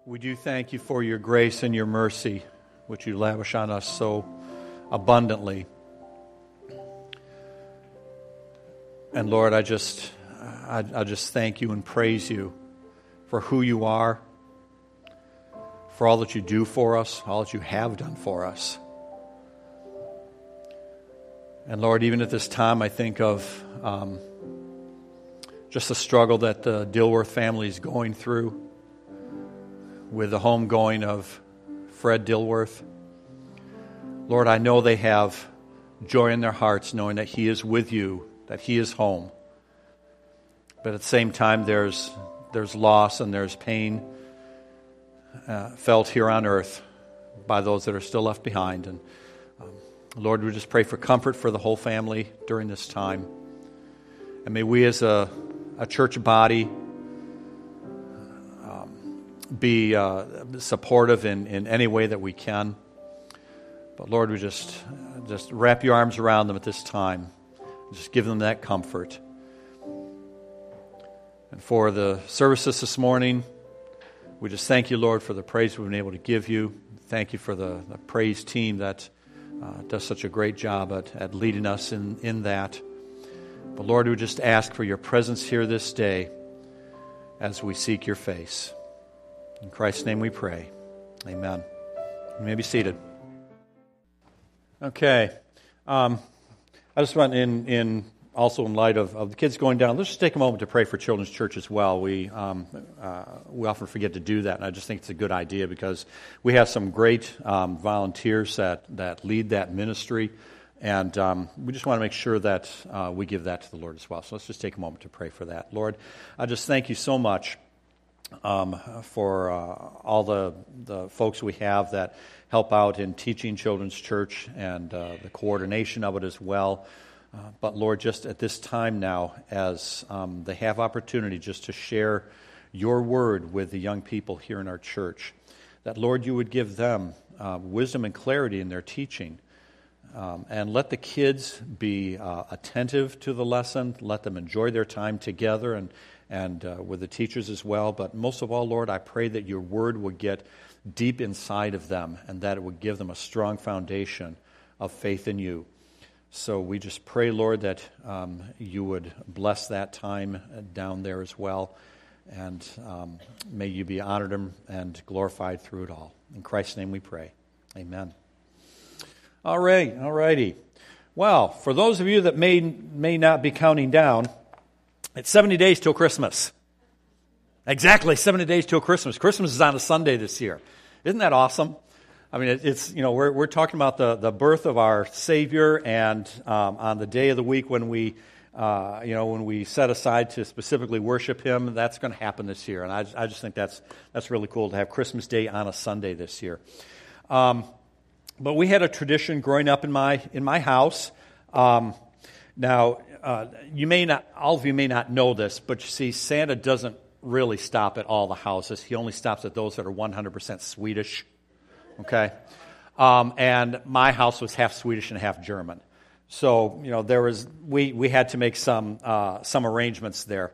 We do thank you for your grace and your mercy, which you lavish on us so abundantly. And Lord, I just thank you and praise you for who you are, for all that you do for us, all that you have done for us. And Lord, even at this time, I think of just the struggle that the Dilworth family is going through with the homegoing of Fred Dilworth. Lord, I know they have joy in their hearts knowing that he is with you, that he is home. But at the same time, there's loss and there's pain felt here on earth by those that are still left behind. And Lord, we just pray for comfort for the whole family during this time. And may we as a church body be supportive in any way that we can. But Lord, we just wrap your arms around them at this time. Just give them that comfort. And for the services this morning, we just thank you, Lord, for the praise we've been able to give you. Thank you for the praise team that does such a great job at leading us in that. But Lord, we just ask for your presence here this day as we seek your face. In Christ's name we pray. Amen. You may be seated. Okay. I just want also in light of the kids going down, let's just take a moment to pray for Children's Church as well. We often forget to do that, and I just think it's a good idea because we have some great volunteers that lead that ministry, and we just want to make sure that we give that to the Lord as well. So let's just take a moment to pray for that. Lord, I just thank you so much for all the folks we have that help out in teaching Children's Church and the coordination of it as well. But Lord, just at this time now, as they have opportunity just to share your word with the young people here in our church, that Lord, you would give them wisdom and clarity in their teaching. And let the kids be attentive to the lesson. Let them enjoy their time together and with the teachers as well. But most of all, Lord, I pray that your word would get deep inside of them and that it would give them a strong foundation of faith in you. So we just pray, Lord, that you would bless that time down there as well. And may you be honored and glorified through it all. In Christ's name we pray. Amen. All righty. Well, for those of you that may not be counting down, it's 70 days till Christmas. Exactly, 70 days till Christmas. Christmas is on a Sunday this year. Isn't that awesome? I mean, it's we're talking about the birth of our Savior, and on the day of the week when we set aside to specifically worship Him, that's going to happen this year. And I just think that's really cool to have Christmas Day on a Sunday this year. But we had a tradition growing up in my house. Now, all of you may not know this, but you see, Santa doesn't really stop at all the houses. He only stops at those that are 100% Swedish. Okay, and my house was half Swedish and half German, so we had to make some arrangements there.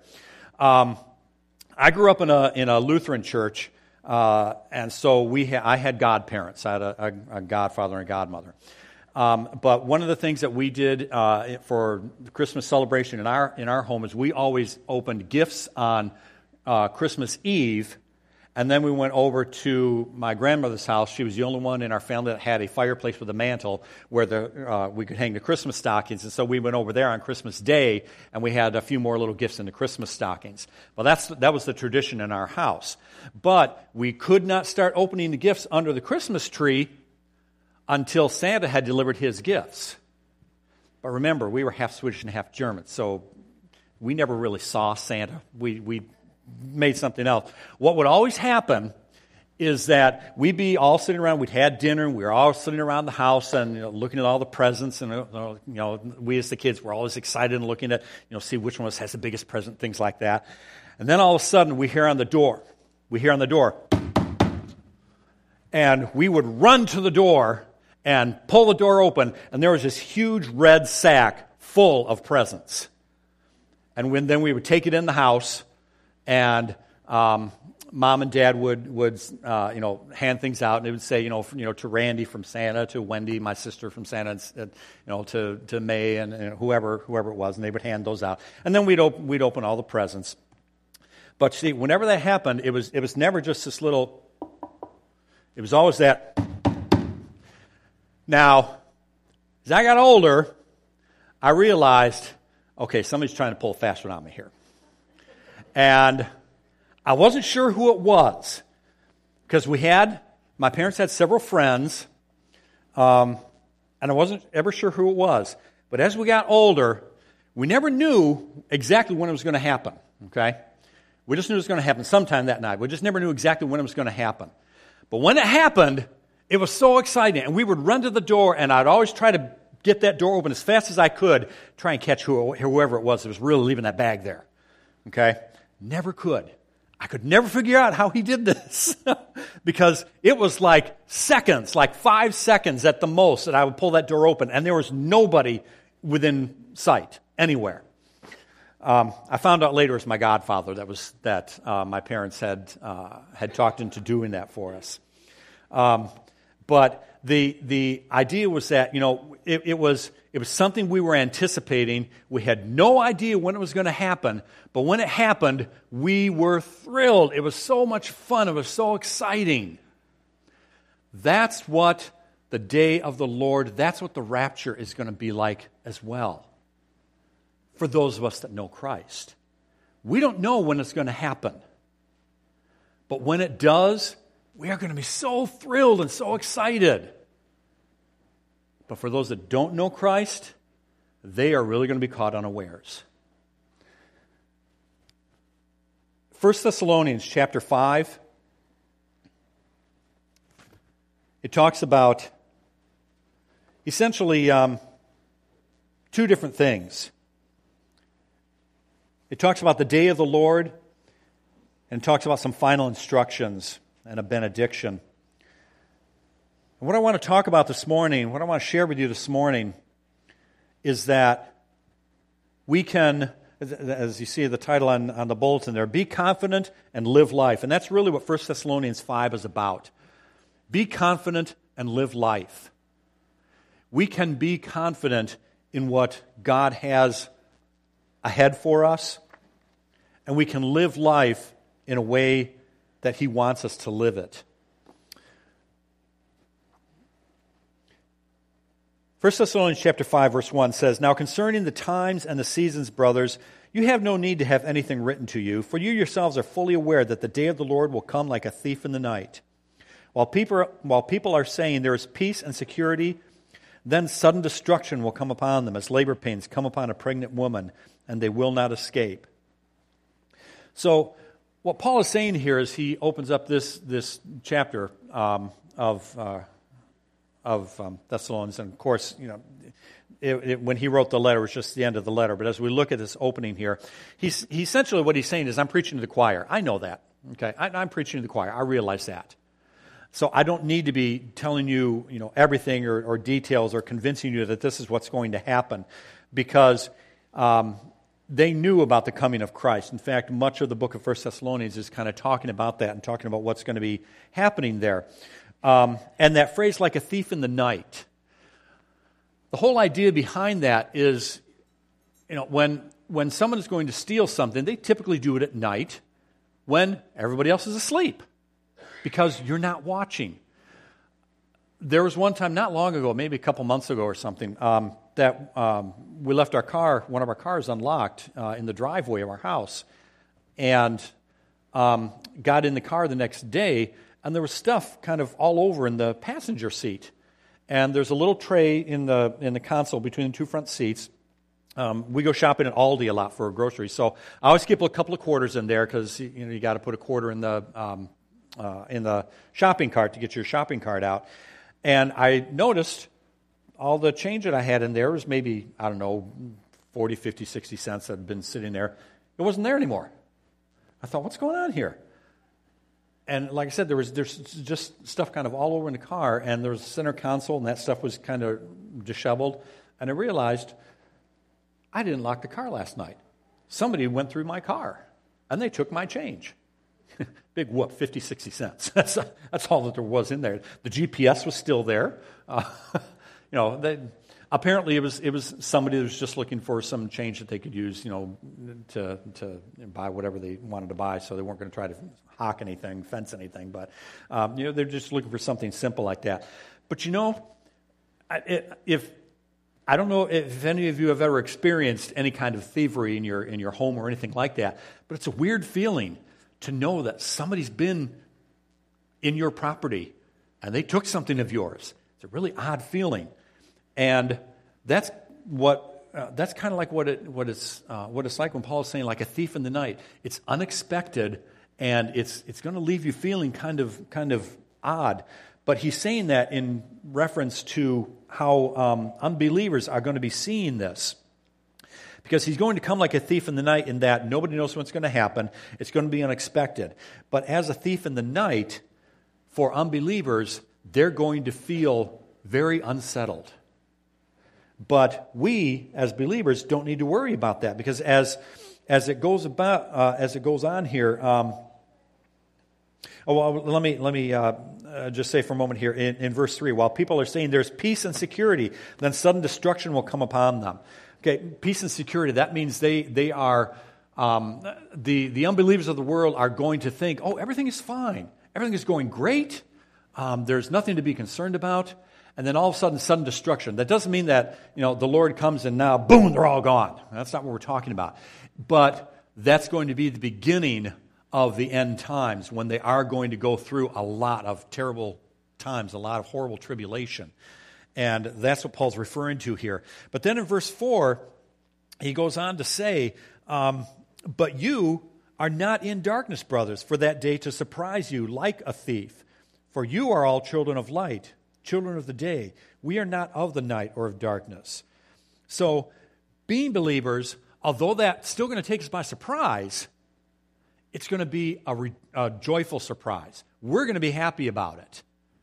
I grew up in a Lutheran church, and so I had godparents. I had a godfather and a godmother. But one of the things that we did for the Christmas celebration in our home is we always opened gifts on Christmas Eve. And then we went over to my grandmother's house. She was the only one in our family that had a fireplace with a mantle where we could hang the Christmas stockings. And so we went over there on Christmas Day, and we had a few more little gifts in the Christmas stockings. Well, that was the tradition in our house. But we could not start opening the gifts under the Christmas tree until Santa had delivered his gifts. But remember, we were half Swedish and half German, so we never really saw Santa. We made something else. What would always happen is that we'd be all sitting around, we'd had dinner, and we were all sitting around the house and looking at all the presents, and we as the kids were always excited and looking at, see which one of us has the biggest present, things like that. And then all of a sudden we hear on the door, and we would run to the door and pull the door open, and there was this huge red sack full of presents. And then we would take it in the house, and Mom and Dad would hand things out, and they would say, to Randy from Santa, to Wendy, my sister from Santa, and, to May and whoever it was, and they would hand those out. And then we'd open all the presents. But see, whenever that happened, it was never just this little. It was always that. Now, as I got older, I realized, okay, somebody's trying to pull a fast one on me here. And I wasn't sure who it was, because my parents had several friends, and I wasn't ever sure who it was. But as we got older, we never knew exactly when it was going to happen, okay? We just knew it was going to happen sometime that night. We just never knew exactly when it was going to happen. But when it happened, it was so exciting, and we would run to the door, and I'd always try to get that door open as fast as I could, try and catch whoever it was that was really leaving that bag there, okay? Never could. I could never figure out how he did this because it was like seconds, like 5 seconds at the most that I would pull that door open, and there was nobody within sight anywhere. I found out later it was my godfather that my parents had talked into doing that for us. But the idea was that it was something we were anticipating. We had no idea when it was going to happen, but when it happened, we were thrilled. It was so much fun. It was so exciting. That's what the day of the Lord, that's what the rapture is going to be like as well. For those of us that know Christ. We don't know when it's going to happen. But when it does, we are going to be so thrilled and so excited. But for those that don't know Christ, they are really going to be caught unawares. 1 Thessalonians chapter 5, it talks about essentially two different things. It talks about the day of the Lord, and it talks about some final instructions and a benediction. And what I want to talk about this morning, what I want to share with you this morning, is that we can, as you see the title on the bulletin there, be confident and live life. And that's really what 1 Thessalonians 5 is about. Be confident and live life. We can be confident in what God has ahead for us, and we can live life in a way that He wants us to live it. 1 Thessalonians chapter 5, verse 1 says, "Now concerning the times and the seasons, brothers, you have no need to have anything written to you, for you yourselves are fully aware that the day of the Lord will come like a thief in the night. While people are saying there is peace and security, then sudden destruction will come upon them as labor pains come upon a pregnant woman, and they will not escape." So what Paul is saying here is he opens up this chapter of Thessalonians, and of course, when he wrote the letter, it was just the end of the letter. But as we look at this opening here, he's essentially what he's saying is, I'm preaching to the choir. I know that. Okay, I'm preaching to the choir. I realize that. So I don't need to be telling you, everything or details or convincing you that this is what's going to happen, because they knew about the coming of Christ. In fact, much of the book of 1 Thessalonians is kind of talking about that and talking about what's going to be happening there. And that phrase, like a thief in the night, the whole idea behind that is, when someone is going to steal something, they typically do it at night when everybody else is asleep, because you're not watching. There was one time not long ago, maybe a couple months ago or something, that we left one of our cars unlocked in the driveway of our house, and got in the car the next day, and there was stuff kind of all over in the passenger seat. And there's a little tray in the console between the two front seats. We go shopping at Aldi a lot for groceries, so I always keep a couple of quarters in there, because you got to put a quarter in the shopping cart to get your shopping cart out. And I noticed all the change that I had in there was maybe, 40, 50, 60 cents that had been sitting there. It wasn't there anymore. I thought, what's going on here? And like I said, there's just stuff kind of all over in the car, and there was a center console, and that stuff was kind of disheveled. And I realized I didn't lock the car last night. Somebody went through my car, and they took my change. Big whoop, 50, 60 cents. That's all that there was in there. The GPS was still there. Apparently it was somebody that was just looking for some change that they could use, to buy whatever they wanted to buy. So they weren't going to try to hawk anything, fence anything. But they're just looking for something simple like that. But I don't know if any of you have ever experienced any kind of thievery in your home or anything like that, but it's a weird feeling to know that somebody's been in your property and they took something of yours. It's a really odd feeling, and that's kind of like what it's like when Paul is saying, like a thief in the night. It's unexpected, and it's going to leave you feeling kind of odd. But he's saying that in reference to how unbelievers are going to be seeing this. Because he's going to come like a thief in the night in that nobody knows what's going to happen. It's going to be unexpected. But as a thief in the night, for unbelievers, they're going to feel very unsettled. But we, as believers, don't need to worry about that, because as it goes on here. Let me just say for a moment here in verse 3, while people are saying there's peace and security, then sudden destruction will come upon them. Okay, peace and security, that means they are, the unbelievers of the world are going to think, oh, everything is fine. Everything is going great. There's nothing to be concerned about. And then all of a sudden destruction. That doesn't mean that, the Lord comes and now, boom, they're all gone. That's not what we're talking about. But that's going to be the beginning of the end times, when they are going to go through a lot of terrible times, a lot of horrible tribulation. And that's what Paul's referring to here. But then in verse 4, he goes on to say, but you are not in darkness, brothers, for that day to surprise you like a thief. For you are all children of light, children of the day. We are not of the night or of darkness. So, being believers, although that's still going to take us by surprise, it's going to be a joyful surprise. We're going to be happy about it,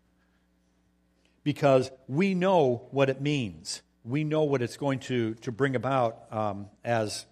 because we know what it means. We know what it's going to bring about as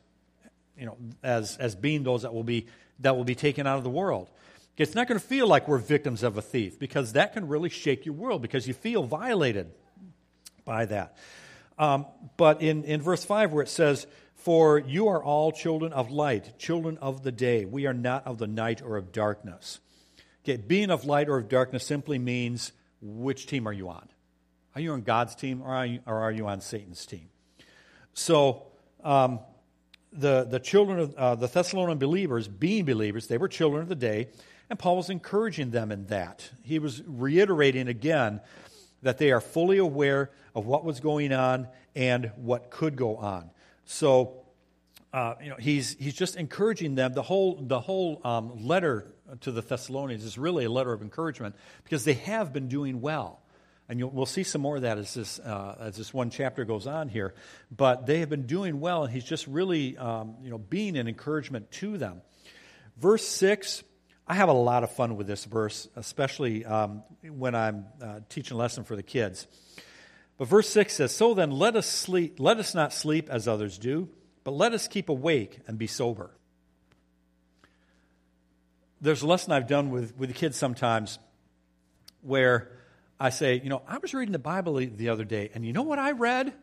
being those that will be taken out of the world. It's not going to feel like we're victims of a thief, because that can really shake your world, because you feel violated by that. But in verse 5, where it says, for you are all children of light, children of the day. We are not of the night or of darkness. Okay, being of light or of darkness simply means, which team are you on? Are you on God's team, or are you on Satan's team? So the children of the Thessalonian believers, being believers, they were children of the day, and Paul was encouraging them in that. He was reiterating again that they are fully aware of what was going on and what could go on. So, he's just encouraging them. The whole letter to the Thessalonians is really a letter of encouragement, because they have been doing well, and we'll see some more of that as this one chapter goes on here. But they have been doing well, and he's just really being an encouragement to them. Verse 6. I have a lot of fun with this verse, especially when I'm teaching a lesson for the kids. But verse 6 says, so then let us not sleep as others do, but let us keep awake and be sober. There's a lesson I've done with the kids sometimes where I say, I was reading the Bible the other day, and you know what I read?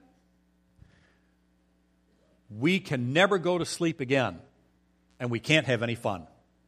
We can never go to sleep again, and we can't have any fun.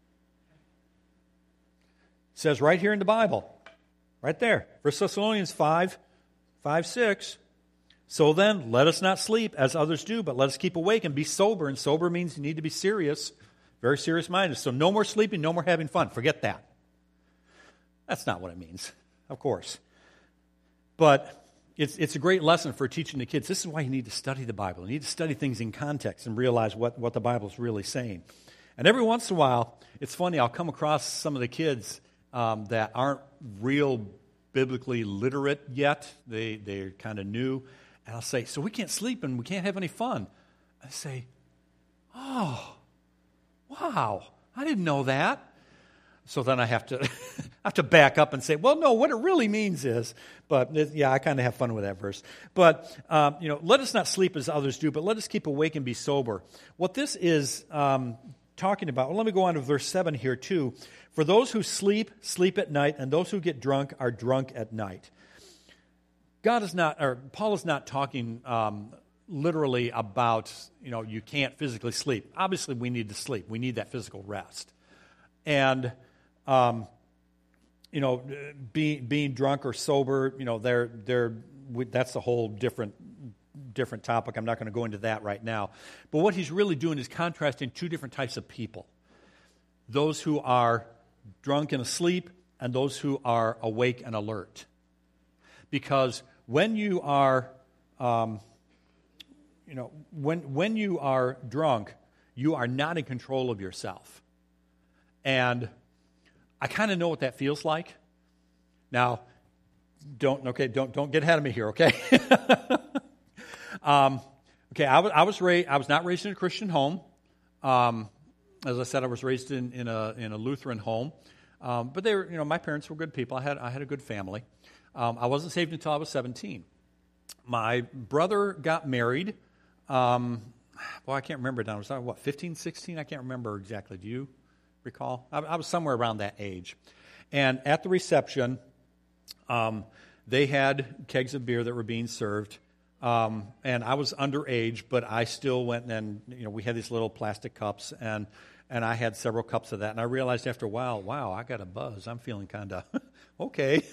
It says right here in the Bible, right there, 1 Thessalonians 5:6. So then, let us not sleep as others do, but let us keep awake and be sober. And sober means you need to be serious, very serious-minded. So no more sleeping, no more having fun. Forget that. That's not what it means, of course. But it's a great lesson for teaching the kids. This is why you need to study the Bible. You need to study things in context and realize what the Bible is really saying. And every once in a while, it's funny, I'll come across some of the kids that aren't real biblically literate yet. They're kind of new. And I'll say, so we can't sleep and we can't have any fun. I say, oh, wow, I didn't know that. So then I have to back up and say, well, no, what it really means is, but I kind of have fun with that verse. But, let us not sleep as others do, but let us keep awake and be sober. What this is talking about, well, let me go on to verse 7 here too. For those who sleep, sleep at night, and those who get drunk are drunk at night. Paul is not talking literally about, you can't physically sleep. Obviously, we need to sleep. We need that physical rest. And, being drunk or sober, that's a whole different topic. I'm not going to go into that right now. But what he's really doing is contrasting two different types of people. Those who are drunk and asleep and those who are awake and alert. Because when you are, when you are drunk, you are not in control of yourself. And I kind of know what that feels like. Now, don't get ahead of me here, okay? I was not raised in a Christian home. As I said, I was raised in a Lutheran home. But they were, my parents were good people. I had a good family. I wasn't saved until I was 17. My brother got married. I can't remember now. Was I 15, 16? I can't remember exactly. Do you recall? I was somewhere around that age. And at the reception, they had kegs of beer that were being served. And I was underage, but I still went and, we had these little plastic cups, and I had several cups of that. And I realized after a while, wow, I got a buzz. I'm feeling kind of okay.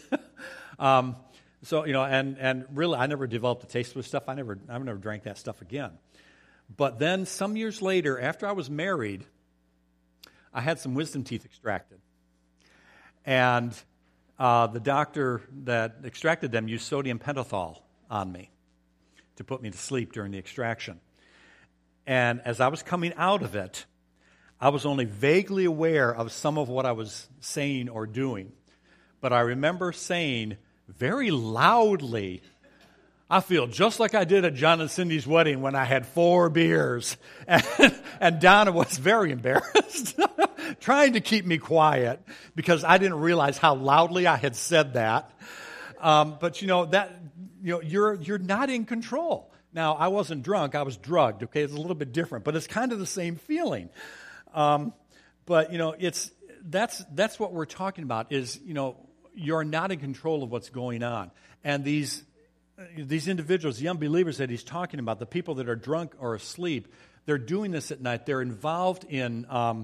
And really, I never developed a taste for stuff. I never drank that stuff again. But then some years later, after I was married, I had some wisdom teeth extracted. And the doctor that extracted them used sodium pentothal on me to put me to sleep during the extraction. And as I was coming out of it, I was only vaguely aware of some of what I was saying or doing. But I remember saying very loudly, I feel just like I did at John and Cindy's wedding when I had 4 beers. And Donna was very embarrassed, trying to keep me quiet because I didn't realize how loudly I had said that. But you're not in control. Now, I wasn't drunk, I was drugged, okay? It's a little bit different, but it's kind of the same feeling. But that's what we're talking about is, you're not in control of what's going on. And these individuals, the unbelievers that he's talking about, the people that are drunk or asleep, they're doing this at night. They're involved in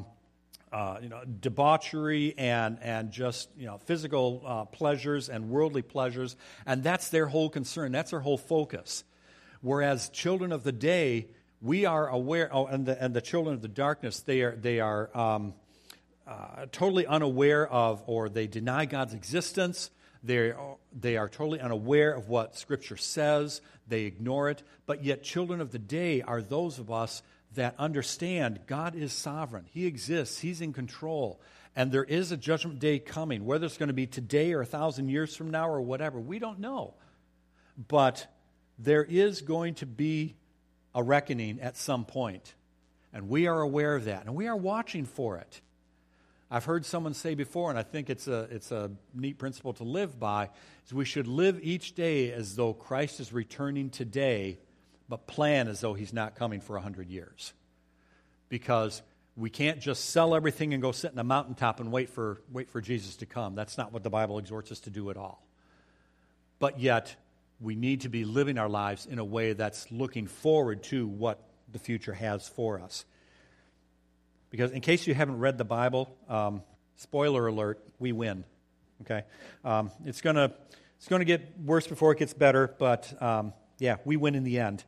debauchery and just physical pleasures and worldly pleasures, and that's their whole concern. That's their whole focus. Whereas children of the day, we are aware, and the children of the darkness, they are totally unaware of, or they deny God's existence. They are totally unaware of what Scripture says. They ignore it. But yet children of the day are those of us that understand God is sovereign. He exists. He's in control. And there is a judgment day coming. Whether it's going to be today or 1,000 years from now or whatever, we don't know. But there is going to be a reckoning at some point. And we are aware of that. And we are watching for it. I've heard someone say before, and I think it's a neat principle to live by, is we should live each day as though Christ is returning today, but plan as though he's not coming for 100 years. Because we can't just sell everything and go sit in a mountaintop and wait for Jesus to come. That's not what the Bible exhorts us to do at all. But yet, we need to be living our lives in a way that's looking forward to what the future has for us. Because in case you haven't read the Bible, spoiler alert, we win. Okay, it's gonna get worse before it gets better, but we win in the end.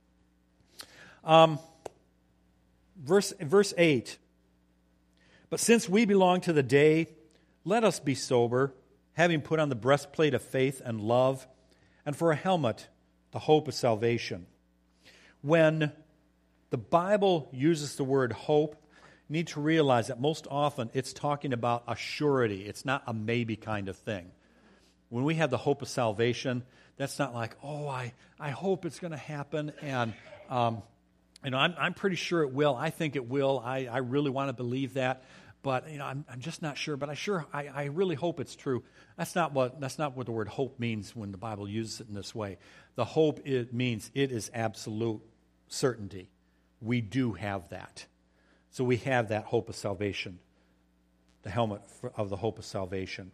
Verse 8. But since we belong to the day, let us be sober, having put on the breastplate of faith and love, and for a helmet, the hope of salvation. When the Bible uses the word hope, you need to realize that most often it's talking about a surety. It's not a maybe kind of thing. When we have the hope of salvation, that's not like, I hope it's going to happen, and I'm pretty sure it will. I think it will. I really want to believe that, but I'm just not sure. But I really hope it's true. That's not what the word hope means when the Bible uses it in this way. The hope, it means it is absolute certainty. We do have that. So we have that hope of salvation, the helmet of the hope of salvation.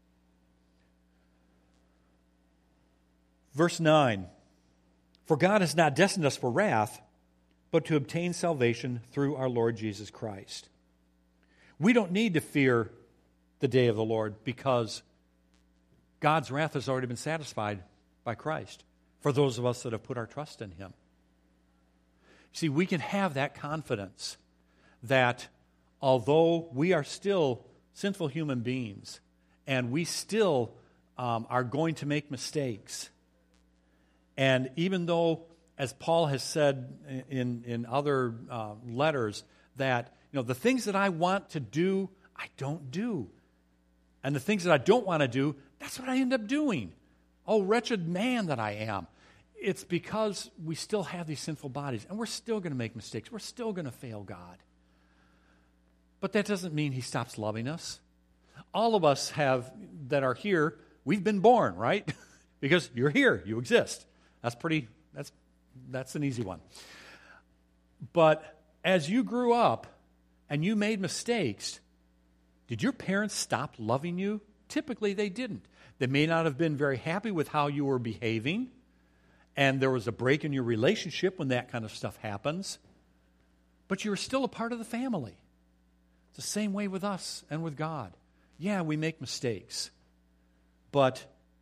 Verse 9, for God has not destined us for wrath, but to obtain salvation through our Lord Jesus Christ. We don't need to fear the day of the Lord because God's wrath has already been satisfied by Christ for those of us that have put our trust in Him. See, we can have that confidence that although we are still sinful human beings and we still are going to make mistakes, and even though, as Paul has said in other letters, that the things that I want to do, I don't do. And the things that I don't want to do, that's what I end up doing. Oh, wretched man that I am. It's because we still have these sinful bodies, and we're still going to make mistakes. We're still going to fail God. But that doesn't mean He stops loving us. All of us that are here, we've been born, right? Because you're here, you exist. That's an easy one. But as you grew up and you made mistakes, did your parents stop loving you? Typically, they didn't. They may not have been very happy with how you were behaving, and there was a break in your relationship when that kind of stuff happens, but you were still a part of the family. It's the same way with us and with God. Yeah, we make mistakes, but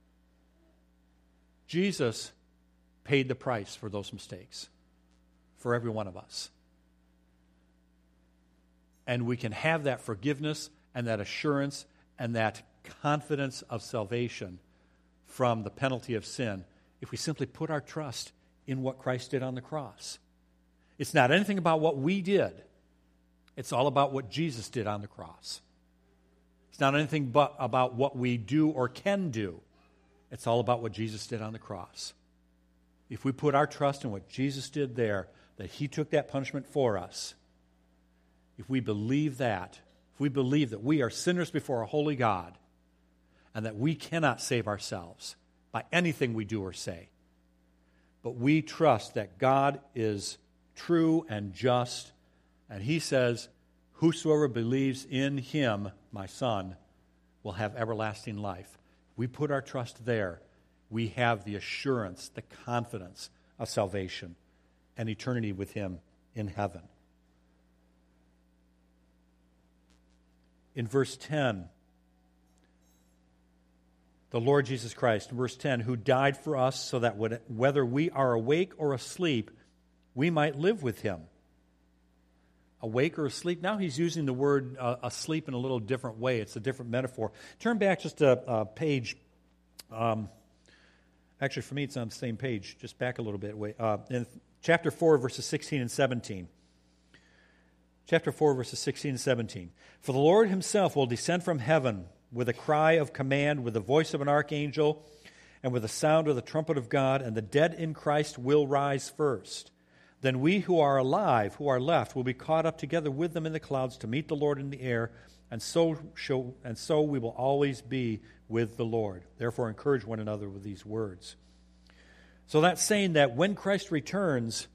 Jesus paid the price for those mistakes for every one of us. And we can have that forgiveness and that assurance and that confidence of salvation from the penalty of sin if we simply put our trust in what Christ did on the cross. It's not anything about what we did. It's all about what Jesus did on the cross. It's not anything but about what we do or can do. It's all about what Jesus did on the cross. If we put our trust in what Jesus did there, that He took that punishment for us, if we believe that, if we believe that we are sinners before a holy God and that we cannot save ourselves by anything we do or say, but we trust that God is true and just, and He says, whosoever believes in Him, my Son, will have everlasting life. We put our trust there. We have the assurance, the confidence of salvation and eternity with Him in heaven. In verse 10, the Lord Jesus Christ, in verse 10, who died for us so that whether we are awake or asleep, we might live with Him. Awake or asleep? Now he's using the word asleep in a little different way. It's a different metaphor. Turn back just a page. Actually, for me, it's on the same page. Just back a little bit. In chapter 4, verses 16 and 17. Chapter 4, verses 16 and 17. For the Lord Himself will descend from heaven with a cry of command, with the voice of an archangel, and with the sound of the trumpet of God, and the dead in Christ will rise first. Then we who are alive, who are left, will be caught up together with them in the clouds to meet the Lord in the air, and so we will always be with the Lord. Therefore, encourage one another with these words. So that's saying that when Christ returns,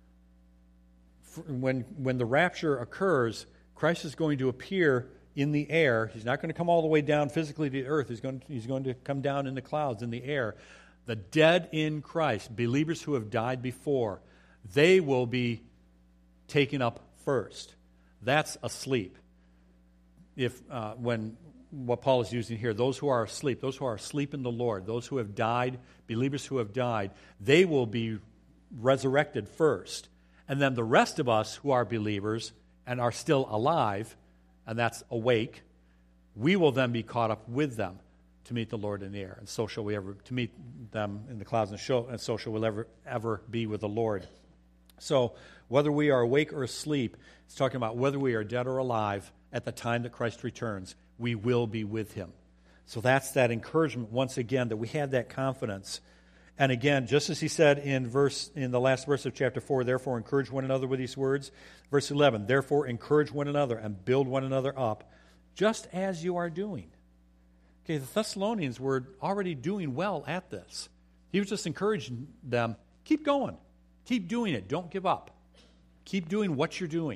when the rapture occurs, Christ is going to appear in the air. He's not going to come all the way down physically to the earth. He's going to come down in the clouds, in the air. The dead in Christ, believers who have died before, they will be taken up first. That's asleep. When what Paul is using here, those who are asleep in the Lord, those who have died, believers who have died, they will be resurrected first. And then the rest of us who are believers and are still alive, and that's awake, we will then be caught up with them to meet the Lord in the air. And so shall we ever, to meet them in the clouds, and so shall we ever be with the Lord. So whether we are awake or asleep, it's talking about whether we are dead or alive at the time that Christ returns, we will be with Him. So that's that encouragement once again, that we have that confidence. And again, just as He said in the last verse of chapter 4, therefore encourage one another with these words. Verse 11, therefore encourage one another and build one another up, just as you are doing. Okay, the Thessalonians were already doing well at this. He was just encouraging them, keep going. Keep doing it. Don't give up. Keep doing what you're doing.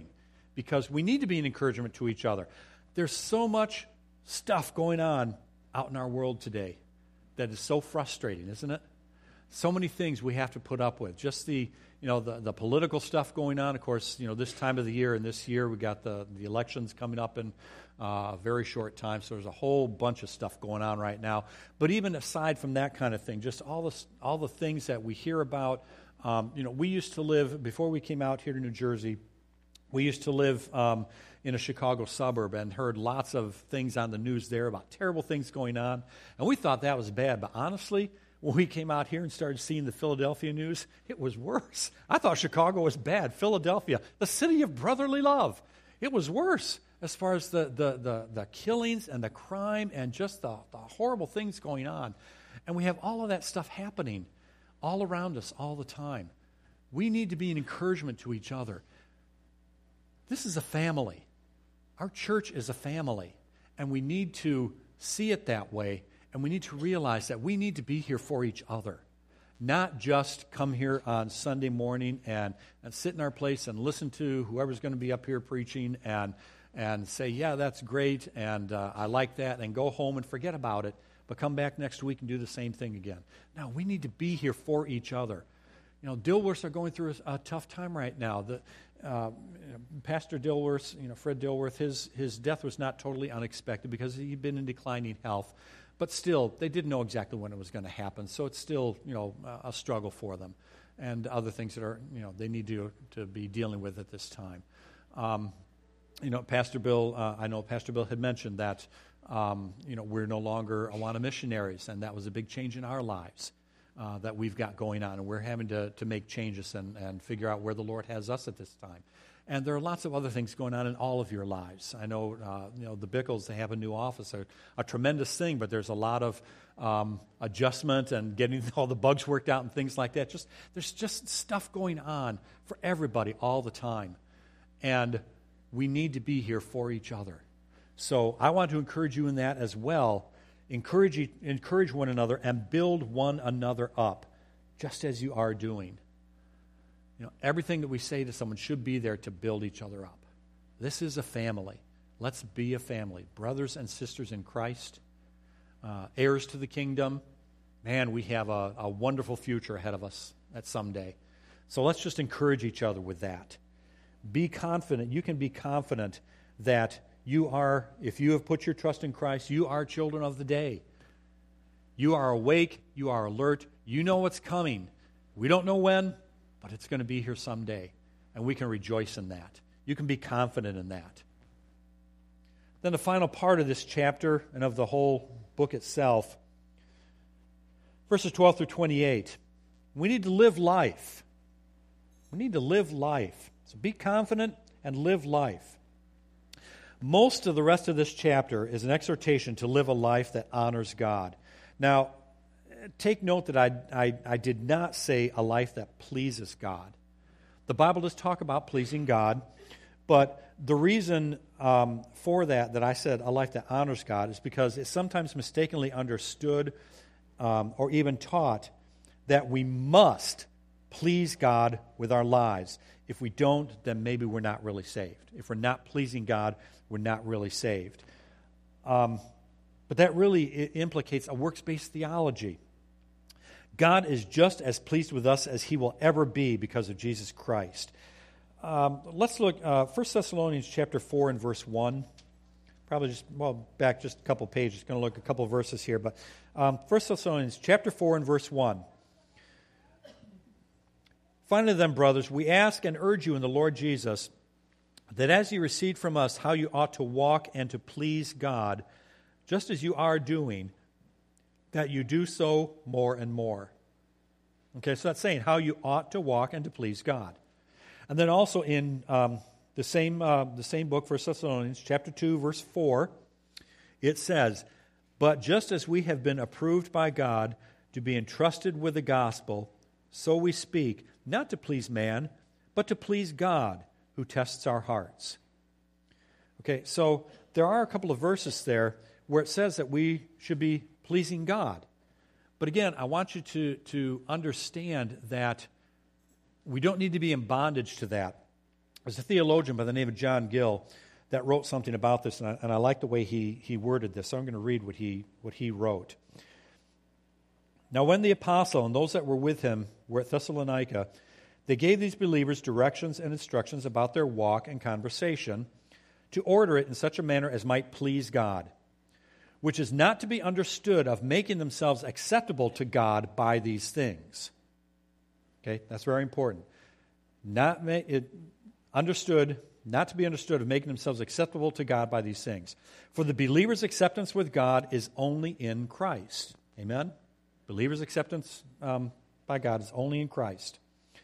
because we need to be an encouragement to each other. There's so much stuff going on out in our world today that is so frustrating, isn't it? So many things we have to put up with. Just the political stuff going on. Of course, this time of the year, and this year we got the elections coming up in a very short time. So there's a whole bunch of stuff going on right now. But even aside from that kind of thing, just all the things that we hear about. We used to live, before we came out here to New Jersey, we used to live in a Chicago suburb and heard lots of things on the news there about terrible things going on. And we thought that was bad. But honestly, when we came out here and started seeing the Philadelphia news, it was worse. I thought Chicago was bad. Philadelphia, the city of brotherly love, it was worse as far as the killings and the crime and just the horrible things going on. And we have all of that stuff happening all around us all the time. We need to be an encouragement to each other. This is a family. Our church is a family, and we need to see it that way, and we need to realize that we need to be here for each other, not just come here on Sunday morning and sit in our place and listen to whoever's going to be up here preaching and say, yeah, that's great, and I like that, and go home and forget about it, but come back next week and do the same thing again. No, we need to be here for each other. Dilworths are going through a tough time right now. Pastor Dilworth, Fred Dilworth, his death was not totally unexpected because he'd been in declining health. But still, they didn't know exactly when it was going to happen. So it's still, a struggle for them, and other things that are, they need to be dealing with at this time. Pastor Bill, I know Pastor Bill had mentioned that, we're no longer Awana missionaries, and that was a big change in our lives. That we've got going on, and we're having to make changes and figure out where the Lord has us at this time. And there are lots of other things going on in all of your lives. I know, the Bickles, they have a new office, a tremendous thing, but there's a lot of adjustment and getting all the bugs worked out and things like that. There's just stuff going on for everybody all the time. And we need to be here for each other. So I want to encourage you in that as well. Encourage one another and build one another up, just as you are doing. Everything that we say to someone should be there to build each other up. This is a family. Let's be a family. Brothers and sisters in Christ, heirs to the kingdom. Man, we have a wonderful future ahead of us at someday. So let's just encourage each other with that. Be confident. You can be confident that you are, if you have put your trust in Christ, you are children of the day. You are awake. You are alert. You know what's coming. We don't know when, but it's going to be here someday, and we can rejoice in that. You can be confident in that. Then the final part of this chapter and of the whole book itself, verses 12 through 28. We need to live life. We need to live life. So be confident and live life. Most of the rest of this chapter is an exhortation to live a life that honors God. Now, take note that I did not say a life that pleases God. The Bible does talk about pleasing God, but the reason for that I said a life that honors God is because it's sometimes mistakenly understood or even taught that we must please God with our lives. If we don't, then maybe we're not really saved. If we're not pleasing God, we're not really saved. But that really implicates a works-based theology. God is just as pleased with us as he will ever be because of Jesus Christ. Let's look 1 Thessalonians chapter 4 and verse 1. Probably back just a couple pages. Going to look at a couple of verses here. But 1 Thessalonians chapter 4 and verse 1. Finally then, brothers, we ask and urge you in the Lord Jesus that as you received from us how you ought to walk and to please God, just as you are doing, that you do so more and more. Okay, so that's saying how you ought to walk and to please God. And then also in the same book, 1 Thessalonians, chapter 2, verse 4, it says, "But just as we have been approved by God to be entrusted with the gospel, so we speak, not to please man, but to please God, who tests our hearts." Okay, so there are a couple of verses there where it says that we should be pleasing God. But again, I want you to understand that we don't need to be in bondage to that. There's a theologian by the name of John Gill that wrote something about this, and I like the way he worded this, so I'm going to read what he wrote. Now, when the apostle and those that were with him were at Thessalonica, they gave these believers directions and instructions about their walk and conversation to order it in such a manner as might please God, which is not to be understood of making themselves acceptable to God by these things. Okay, that's very important. Not to be understood of making themselves acceptable to God by these things. For the believer's acceptance with God is only in Christ. Amen? Believer's acceptance by God is only in Christ.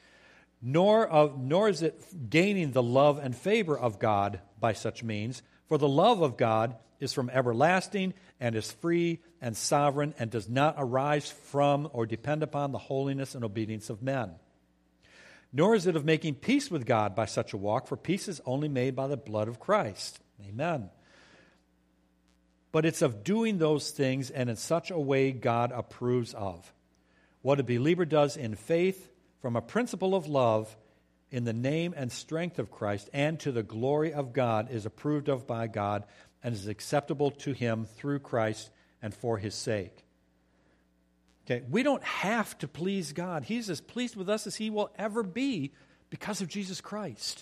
Nor is it gaining the love and favor of God by such means, for the love of God is from everlasting and is free and sovereign and does not arise from or depend upon the holiness and obedience of men. Nor is it of making peace with God by such a walk, for peace is only made by the blood of Christ. Amen. But it's of doing those things and in such a way God approves of. What a believer does in faith, from a principle of love, in the name and strength of Christ, and to the glory of God, is approved of by God and is acceptable to Him through Christ and for His sake. Okay, we don't have to please God. He's as pleased with us as He will ever be because of Jesus Christ.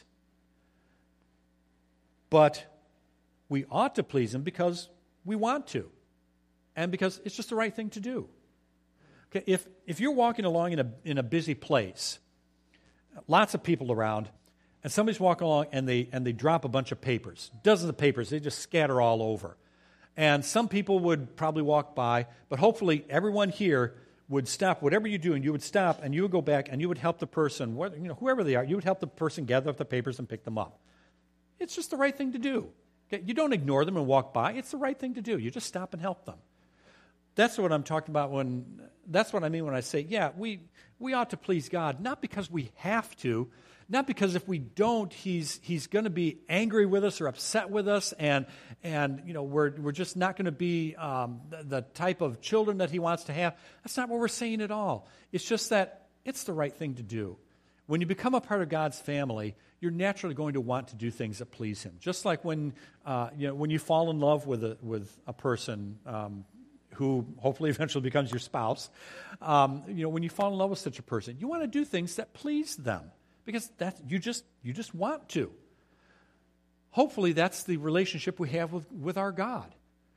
But we ought to please Him because we want to, and because it's just the right thing to do. Okay, if you're walking along in a busy place, lots of people around, and somebody's walking along and they drop a bunch of papers, dozens of papers, they just scatter all over. And some people would probably walk by, but hopefully everyone here would stop whatever you do, and you would stop and you would go back and you would help the person, whoever they are, you would help the person gather up the papers and pick them up. It's just the right thing to do. Okay? You don't ignore them and walk by. It's the right thing to do. You just stop and help them. That's what I'm talking about that's what I mean when I say, yeah, we ought to please God, not because we have to, not because if we don't, He's going to be angry with us or upset with us, and we're just not going to be the type of children that He wants to have. That's not what we're saying at all. It's just that it's the right thing to do. When you become a part of God's family, you're naturally going to want to do things that please Him. Just like when you fall in love with a person who hopefully eventually becomes your spouse, when you fall in love with such a person, you want to do things that please them because you just want to. Hopefully, that's the relationship we have with our God.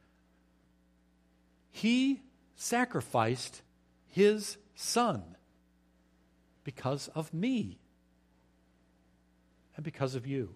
He sacrificed His Son because of me and because of you.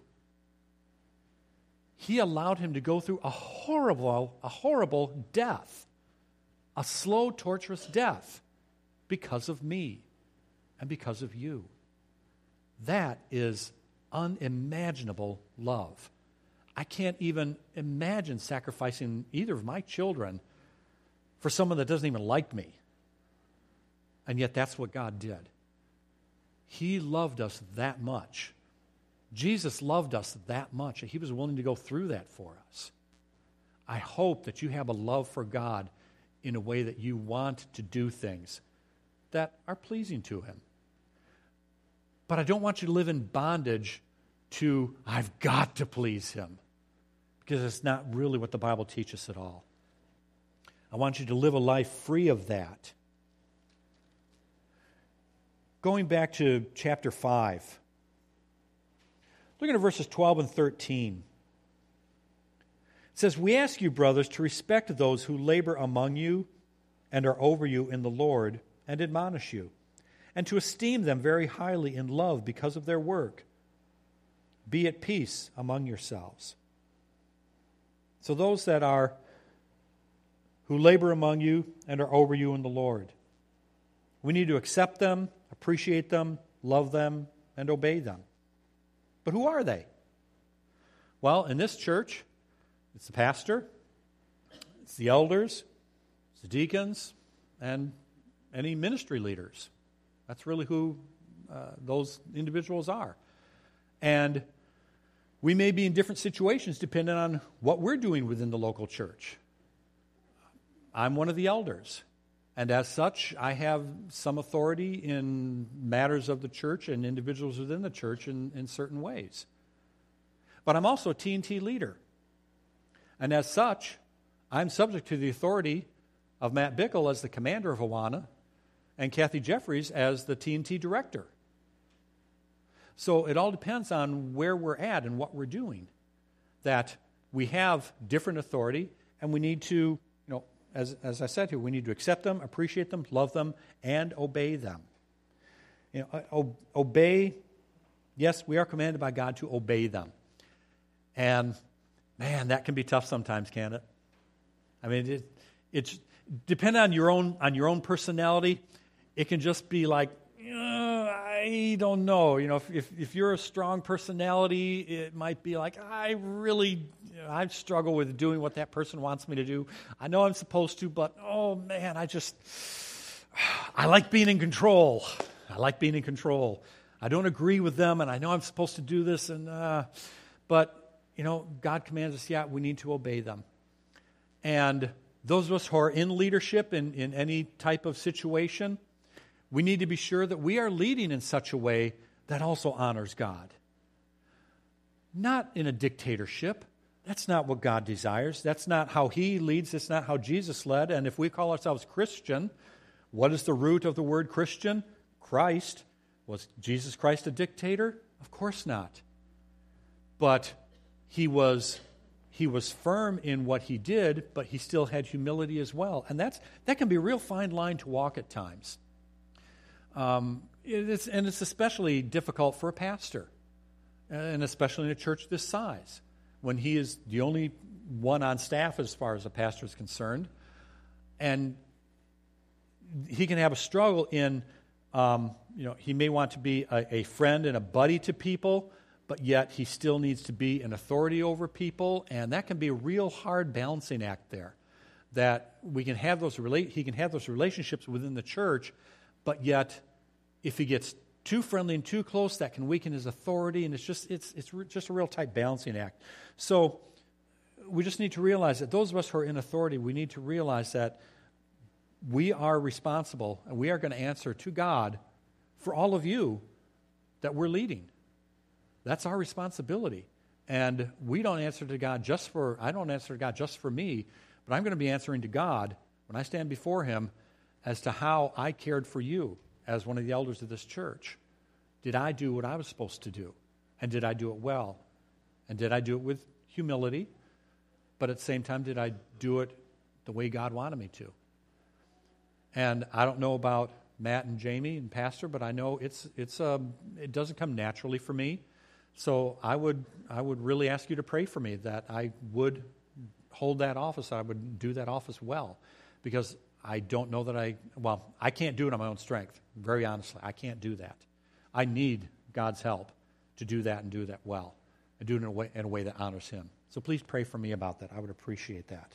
He allowed Him to go through a horrible death, a slow, torturous death, because of me and because of you. That is unimaginable love. I can't even imagine sacrificing either of my children for someone that doesn't even like me. And yet that's what God did. He loved us that much. Jesus loved us that much. He was willing to go through that for us. I hope that you have a love for God in a way that you want to do things that are pleasing to Him. But I don't want you to live in bondage to, I've got to please Him, because it's not really what the Bible teaches at all. I want you to live a life free of that. Going back to chapter 5, look at verses 12 and 13. It says, "We ask you, brothers, to respect those who labor among you and are over you in the Lord and admonish you, and to esteem them very highly in love because of their work. Be at peace among yourselves." So those who labor among you and are over you in the Lord, we need to accept them, appreciate them, love them, and obey them. But who are they? Well, in this church, it's the pastor, it's the elders, it's the deacons, and any ministry leaders. That's really who those individuals are. And we may be in different situations depending on what we're doing within the local church. I'm one of the elders, and as such, I have some authority in matters of the church and individuals within the church in certain ways. But I'm also a T&T leader. And as such, I'm subject to the authority of Matt Bickle as the commander of Awana and Kathy Jeffries as the T&T director. So it all depends on where we're at and what we're doing. That we have different authority, and we need to, as I said here, we need to accept them, appreciate them, love them, and obey them. Obey, yes, we are commanded by God to obey them. And, man, that can be tough sometimes, can't it? I mean, it's depending on your own personality, it can just be like, I don't know. If you're a strong personality, it might be like, I struggle with doing what that person wants me to do. I know I'm supposed to, but, oh, man, I like being in control. I don't agree with them, and I know I'm supposed to do this, but God commands us, we need to obey them. And those of us who are in leadership in any type of situation, we need to be sure that we are leading in such a way that also honors God. Not in a dictatorship. That's not what God desires. That's not how He leads. That's not how Jesus led. And if we call ourselves Christian, what is the root of the word Christian? Christ. Was Jesus Christ a dictator? Of course not. But He was firm in what He did, but He still had humility as well. And that can be a real fine line to walk at times. It's especially difficult for a pastor, and especially in a church this size, when he is the only one on staff as far as a pastor is concerned. And he can have a struggle in, he may want to be a friend and a buddy to people, but yet he still needs to be an authority over people, and that can be a real hard balancing act there. That he can have those relationships within the church, but yet if he gets too friendly and too close, that can weaken his authority, and it's just a real tight balancing act. So we just need to realize that those of us who are in authority, we need to realize that we are responsible, and we are going to answer to God for all of you that we're leading. That's our responsibility. And I don't answer to God just for me, but I'm going to be answering to God when I stand before Him as to how I cared for you as one of the elders of this church. Did I do what I was supposed to do? And did I do it well? And did I do it with humility? But at the same time, did I do it the way God wanted me to? And I don't know about Matt and Jamie and Pastor, but I know it doesn't come naturally for me. So I would really ask you to pray for me that I would hold that office, I would do that office well, because I don't know that I can't do it on my own strength. Very honestly, I can't do that. I need God's help to do that and do that well, and do it in a way that honors Him. So please pray for me about that. I would appreciate that.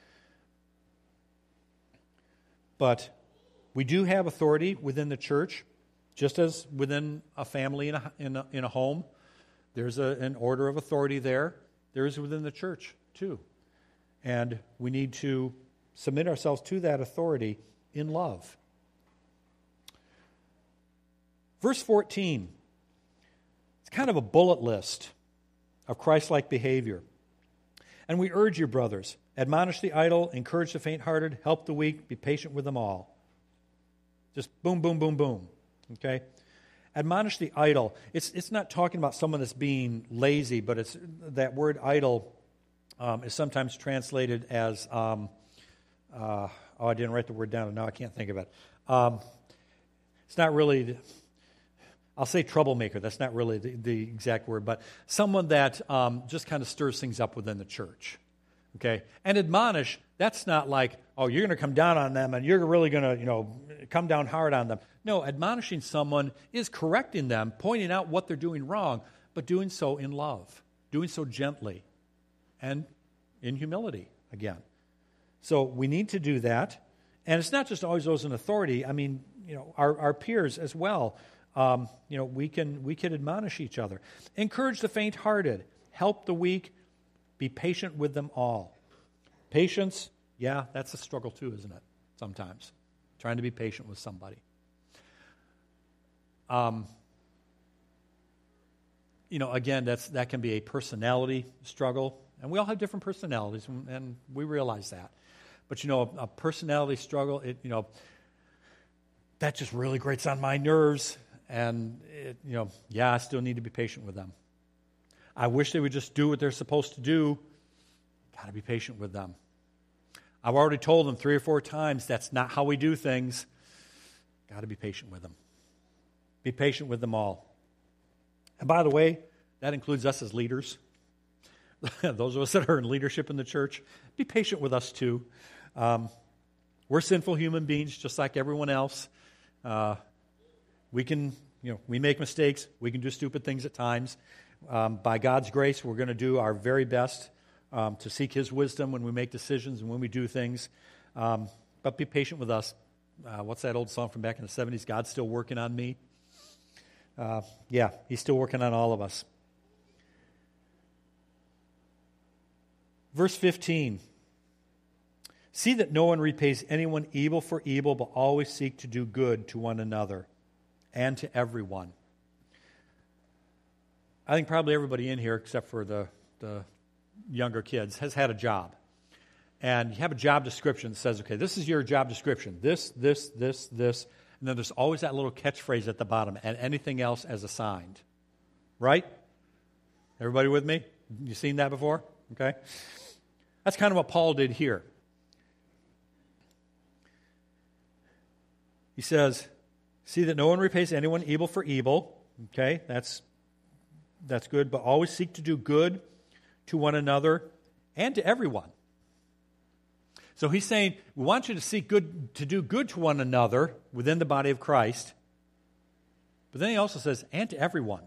But we do have authority within the church, just as within a family in a home. There's an order of authority there. There is within the church too. And we need to submit ourselves to that authority in love. Verse 14, it's kind of a bullet list of Christ-like behavior. And we urge you, brothers, admonish the idle, encourage the faint-hearted, help the weak, be patient with them all. Just boom, boom, boom, boom. Okay? Admonish the idle. It's not talking about someone that's being lazy, but it's that word idle is sometimes translated as I didn't write the word down, and now I can't think of it. It's not really, I'll say troublemaker. That's not really the exact word, but someone that just kind of stirs things up within the church. Okay? And admonish, that's not like, oh, you're going to come down on them and you're really going to, come down hard on them. No, admonishing someone is correcting them, pointing out what they're doing wrong, but doing so in love, doing so gently and in humility again. So we need to do that. And it's not just always those in authority. I mean, our peers as well. We can admonish each other. Encourage the faint-hearted. Help the weak. Be patient with them all. Patience, yeah, that's a struggle too, isn't it? Sometimes. Trying to be patient with somebody. again, that can be a personality struggle. And we all have different personalities, and we realize that. But, a personality struggle, that just really grates on my nerves. And, I still need to be patient with them. I wish they would just do what they're supposed to do. Got to be patient with them. I've already told them 3 or 4 times that's not how we do things. Got to be patient with them. Be patient with them all. And by the way, that includes us as leaders. Those of us that are in leadership in the church, be patient with us too. We're sinful human beings just like everyone else. We can, we make mistakes. We can do stupid things at times. By God's grace, we're going to do our very best to seek His wisdom when we make decisions and when we do things. But be patient with us. What's that old song from back in the 70s? God's still working on me. He's still working on all of us. Verse 15. See that no one repays anyone evil for evil, but always seek to do good to one another and to everyone. I think probably everybody in here, except for the younger kids, has had a job. And you have a job description that says, okay, this is your job description. This. And then there's always that little catchphrase at the bottom, and anything else as assigned. Right? Everybody with me? You seen that before? Okay. That's kind of what Paul did here. He says, see that no one repays anyone evil for evil. Okay, that's good, but always seek to do good to one another and to everyone. So he's saying, we want you to seek good, to do good to one another within the body of Christ. But then he also says, and to everyone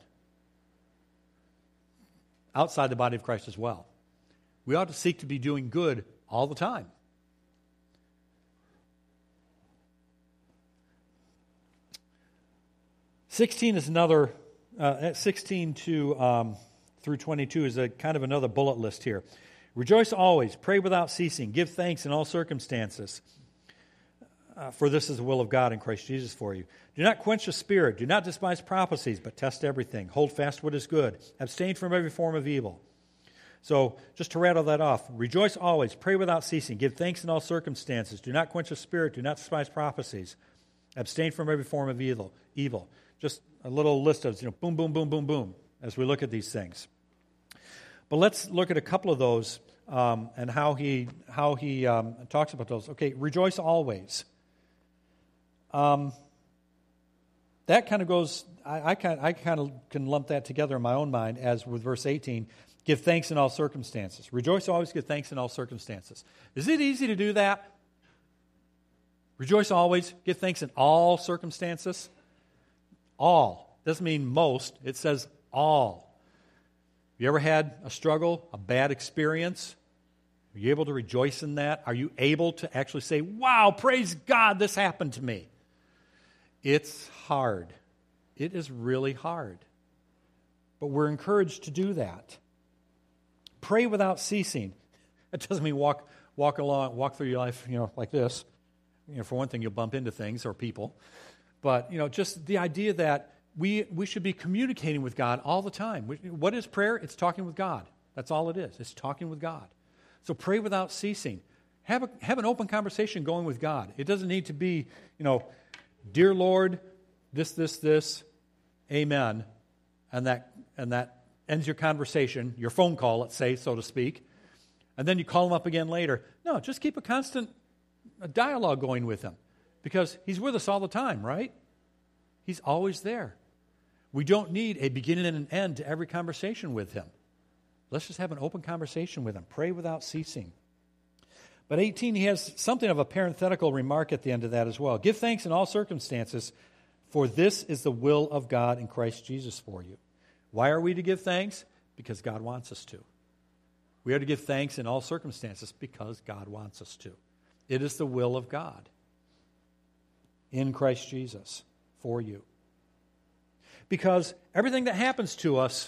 outside the body of Christ as well. We ought to seek to be doing good all the time. Sixteen is another. 16 through 22 is a kind of another bullet list here. Rejoice always, pray without ceasing, give thanks in all circumstances, for this is the will of God in Christ Jesus for you. Do not quench the spirit, do not despise prophecies, but test everything. Hold fast what is good. Abstain from every form of evil. So, just to rattle that off, rejoice always, pray without ceasing, give thanks in all circumstances, do not quench the spirit, do not despise prophecies, abstain from every form of evil. Just a little list of, boom, boom, boom, boom, boom, as we look at these things. But let's look at a couple of those and how he talks about those. Okay, rejoice always. That kind of goes. I kind of can lump that together in my own mind as with verse 18. Give thanks in all circumstances. Rejoice always. Give thanks in all circumstances. Is it easy to do that? Rejoice always. Give thanks in all circumstances. All. Doesn't mean most. It says all. You ever had a struggle, a bad experience? Are you able to rejoice in that? Are you able to actually say, wow, praise God, this happened to me? It's hard. It is really hard. But we're encouraged to do that. Pray without ceasing. That doesn't mean walk through your life, like this. For one thing, you'll bump into things or people. But, just the idea that we should be communicating with God all the time. What is prayer? It's talking with God. That's all it is. It's talking with God. So pray without ceasing. Have an open conversation going with God. It doesn't need to be, dear Lord, this, amen, and that ends your conversation, your phone call, let's say, so to speak, and then you call him up again later. No, just keep a constant dialogue going with him, because he's with us all the time, right? He's always there. We don't need a beginning and an end to every conversation with him. Let's just have an open conversation with him. Pray without ceasing. But 18, he has something of a parenthetical remark at the end of that as well. Give thanks in all circumstances, for this is the will of God in Christ Jesus for you. Why are we to give thanks? Because God wants us to. We are to give thanks in all circumstances because God wants us to. It is the will of God in Christ Jesus for you. Because everything that happens to us,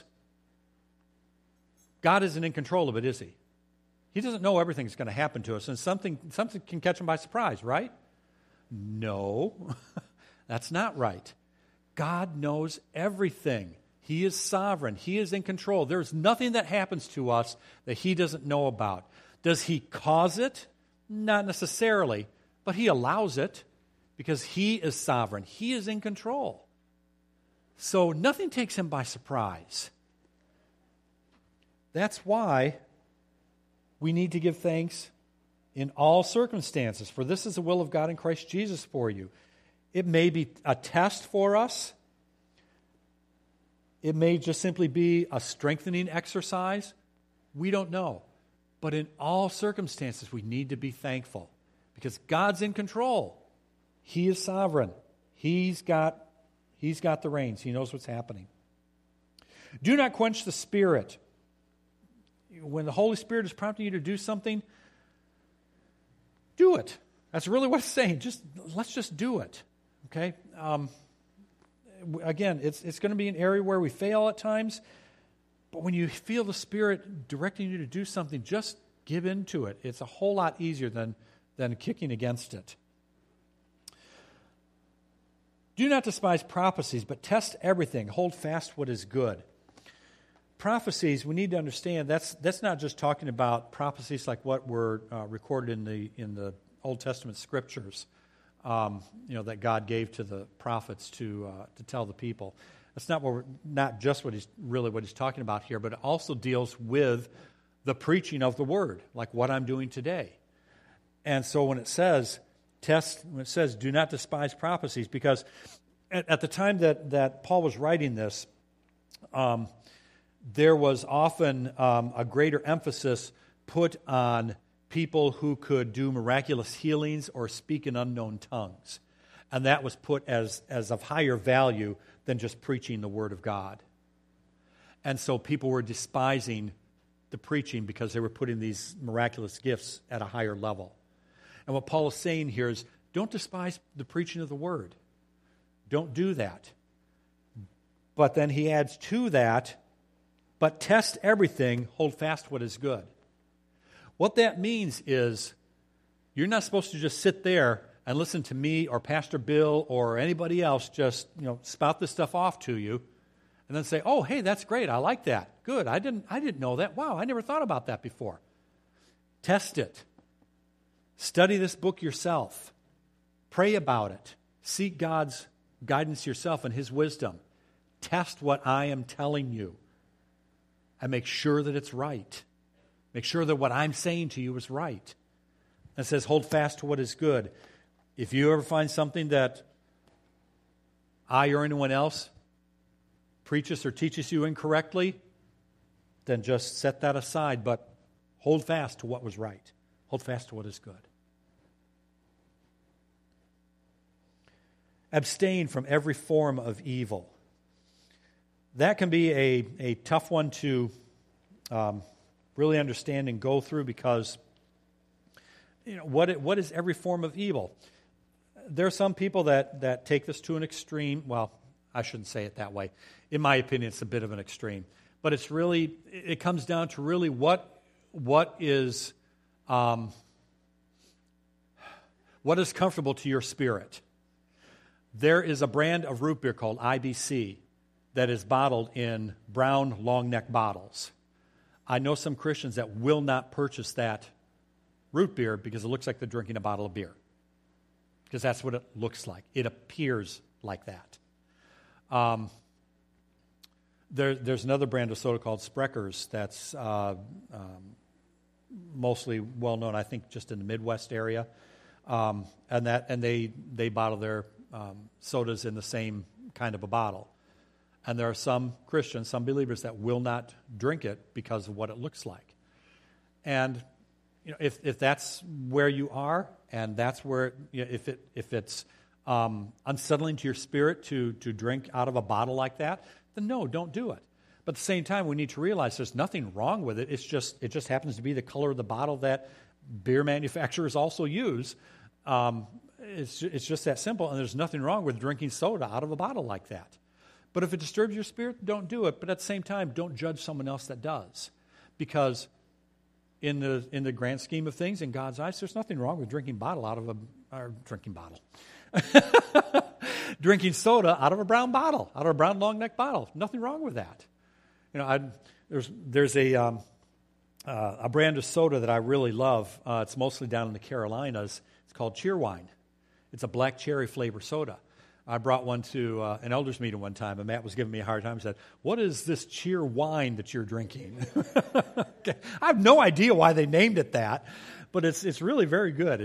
God isn't in control of it, is He? He doesn't know everything's going to happen to us, and something can catch Him by surprise, right? No, that's not right. God knows everything. He is sovereign. He is in control. There's nothing that happens to us that He doesn't know about. Does He cause it? Not necessarily, but He allows it because He is sovereign. He is in control. So nothing takes Him by surprise. That's why we need to give thanks in all circumstances, for this is the will of God in Christ Jesus for you. It may be a test for us. It may just simply be a strengthening exercise. We don't know. But in all circumstances, we need to be thankful because God's in control. He is sovereign. He's got the reins. He knows what's happening. Do not quench the Spirit. When the Holy Spirit is prompting you to do something, do it. That's really what it's saying. Let's just do it. Okay? Again, it's going to be an area where we fail at times, but when you feel the Spirit directing you to do something, just give in to it. It's a whole lot easier than kicking against it. Do not despise prophecies, but test everything. Hold fast what is good. Prophecies, we need to understand, that's not just talking about prophecies like what were recorded in the Old Testament scriptures, that God gave to the prophets to tell the people. That's not just what he's talking about here, but it also deals with the preaching of the word, like what I'm doing today. And so when it says do not despise prophecies, because at the time that Paul was writing this, there was often a greater emphasis put on people who could do miraculous healings or speak in unknown tongues. And that was put as of higher value than just preaching the Word of God. And so people were despising the preaching because they were putting these miraculous gifts at a higher level. And what Paul is saying here is, don't despise the preaching of the Word. Don't do that. But then he adds to that, but test everything, hold fast what is good. What that means is you're not supposed to just sit there and listen to me or Pastor Bill or anybody else just, spout this stuff off to you and then say, "Oh, hey, that's great. I like that. Good. I didn't know that. Wow, I never thought about that before." Test it. Study this book yourself. Pray about it. Seek God's guidance yourself and His wisdom. Test what I am telling you. And make sure that it's right. Make sure that what I'm saying to you is right. It says, hold fast to what is good. If you ever find something that I or anyone else preaches or teaches you incorrectly, then just set that aside, but hold fast to what was right. Hold fast to what is good. Abstain from every form of evil. That can be a tough one to really understand and go through because, what is every form of evil? There are some people that take this to an extreme. Well, I shouldn't say it that way. In my opinion, it's a bit of an extreme. But it comes down to really what is comfortable to your spirit. There is a brand of root beer called IBC that is bottled in brown long neck bottles. I know some Christians that will not purchase that root beer because it looks like they're drinking a bottle of beer. Because that's what it looks like. It appears like that. There's another brand of soda called Sprecher's that's mostly well known, I think, just in the Midwest area, and they bottle their sodas in the same kind of a bottle. And there are some Christians, some believers that will not drink it because of what it looks like. And if that's where you are, and that's where if it's unsettling to your spirit to drink out of a bottle like that, then no, don't do it. But at the same time, we need to realize there's nothing wrong with it. It just happens to be the color of the bottle that beer manufacturers also use. It's just that simple, and there's nothing wrong with drinking soda out of a bottle like that. But if it disturbs your spirit, don't do it. But at the same time, don't judge someone else that does, because in the grand scheme of things, in God's eyes, there's nothing wrong with drinking bottle out of a drinking bottle. drinking soda out of a brown bottle, out of a brown long neck bottle. Nothing wrong with that. There's a brand of soda that I really love. It's mostly down in the Carolinas. It's called Cheerwine. It's a black cherry flavor soda. I brought one to an elders meeting one time, and Matt was giving me a hard time. He said, "What is this cheer wine that you're drinking?" Okay. I have no idea why they named it that, but it's really very good.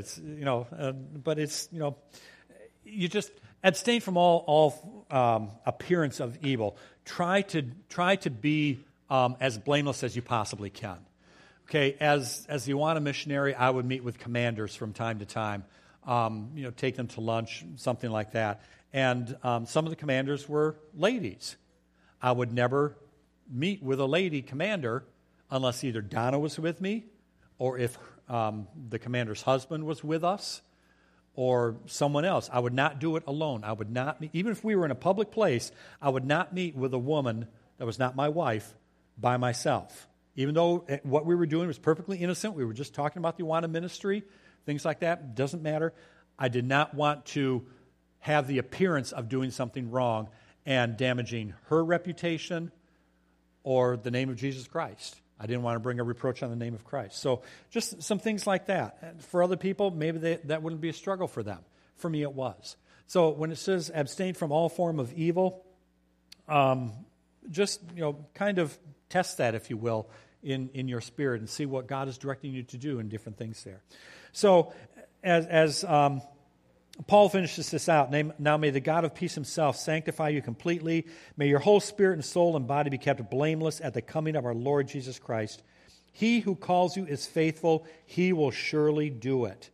You just abstain from all appearance of evil. Try to be as blameless as you possibly can. Okay, as the Awana missionary, I would meet with commanders from time to time. Take them to lunch, something like that. And some of the commanders were ladies. I would never meet with a lady commander unless either Donna was with me, or if the commander's husband was with us, or someone else. I would not do it alone. I would not meet, even if we were in a public place, I would not meet with a woman that was not my wife by myself. Even though what we were doing was perfectly innocent, we were just talking about the Awana ministry, things like that, doesn't matter. I did not want to have the appearance of doing something wrong and damaging her reputation or the name of Jesus Christ. I didn't want to bring a reproach on the name of Christ. So just some things like that. And for other people, maybe that wouldn't be a struggle for them. For me, it was. So when it says abstain from all form of evil, just kind of test that, if you will, in your spirit and see what God is directing you to do in different things there. So as Paul finishes this out, now may the God of peace himself sanctify you completely. May your whole spirit and soul and body be kept blameless at the coming of our Lord Jesus Christ. He who calls you is faithful. He will surely do it.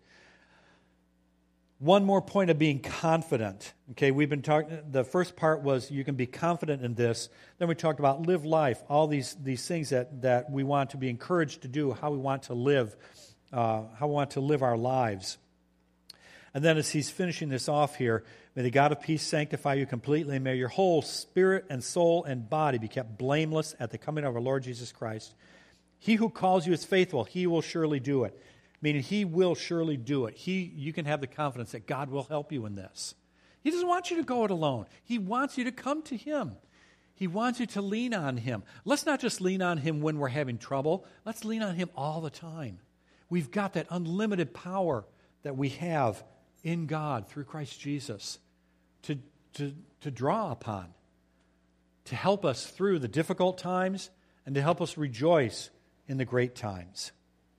One more point of being confident. Okay, we've been talking, the first part was you can be confident in this. Then we talked about live life, all these things that we want to be encouraged to do, how we want to live our lives. And then as he's finishing this off here, may the God of peace sanctify you completely, and may your whole spirit and soul and body be kept blameless at the coming of our Lord Jesus Christ. He who calls you is faithful. He will surely do it. Meaning he will surely do it. You can have the confidence that God will help you in this. He doesn't want you to go it alone. He wants you to come to him. He wants you to lean on him. Let's not just lean on him when we're having trouble. Let's lean on him all the time. We've got that unlimited power that we have in God through Christ Jesus to draw upon, to help us through the difficult times and to help us rejoice in the great times.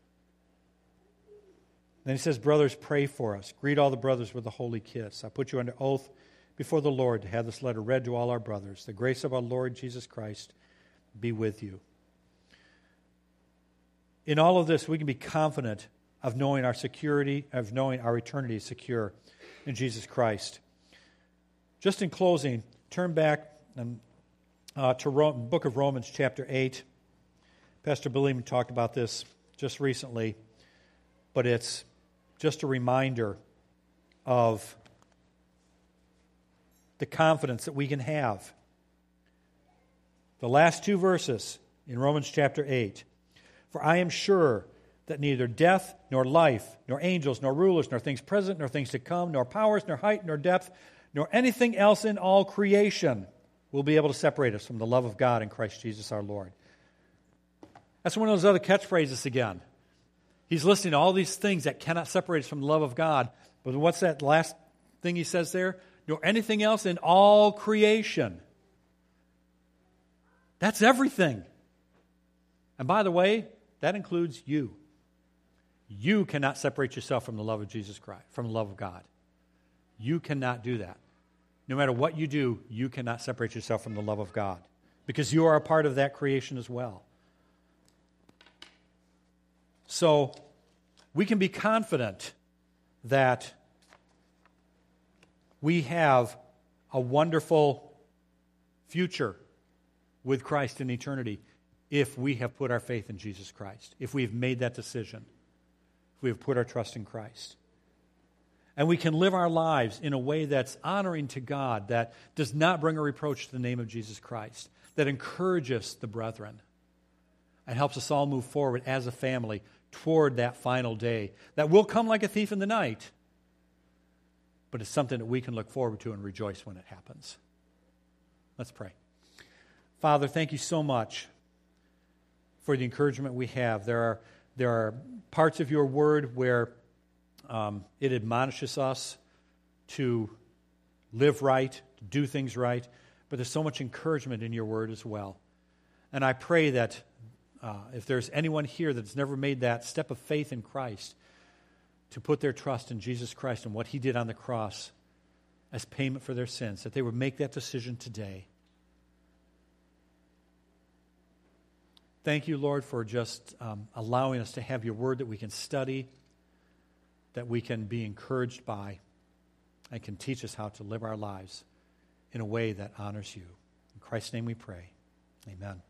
Then he says, brothers, pray for us. Greet all the brothers with a holy kiss. I put you under oath before the Lord to have this letter read to all our brothers. The grace of our Lord Jesus Christ be with you. In all of this, we can be confident of knowing our security, of knowing our eternity is secure in Jesus Christ. Just in closing, turn back to the book of Romans chapter 8. Pastor Billy talked about this just recently, but it's just a reminder of the confidence that we can have. The last two verses in Romans chapter 8. For I am sure that neither death, nor life, nor angels, nor rulers, nor things present, nor things to come, nor powers, nor height, nor depth, nor anything else in all creation will be able to separate us from the love of God in Christ Jesus our Lord. That's one of those other catchphrases again. He's listing all these things that cannot separate us from the love of God. But what's that last thing he says there? Nor anything else in all creation. That's everything. And by the way, that includes you. You cannot separate yourself from the love of Jesus Christ, from the love of God. You cannot do that. No matter what you do, you cannot separate yourself from the love of God, because you are a part of that creation as well. So we can be confident that we have a wonderful future with Christ in eternity if we have put our faith in Jesus Christ, if we have made that decision, if we have put our trust in Christ. And we can live our lives in a way that's honoring to God, that does not bring a reproach to the name of Jesus Christ, that encourages the brethren and helps us all move forward as a family toward that final day that will come like a thief in the night. but it's something that we can look forward to and rejoice when it happens. Let's pray. Father, thank you so much for the encouragement we have. There are parts of your word where it admonishes us to live right, to do things right, but there's so much encouragement in your word as well. And I pray that if there's anyone here that's never made that step of faith in Christ, to put their trust in Jesus Christ and what he did on the cross as payment for their sins, that they would make that decision today. Thank you, Lord, for just allowing us to have your word that we can study, that we can be encouraged by, and can teach us how to live our lives in a way that honors you. In Christ's name we pray. Amen.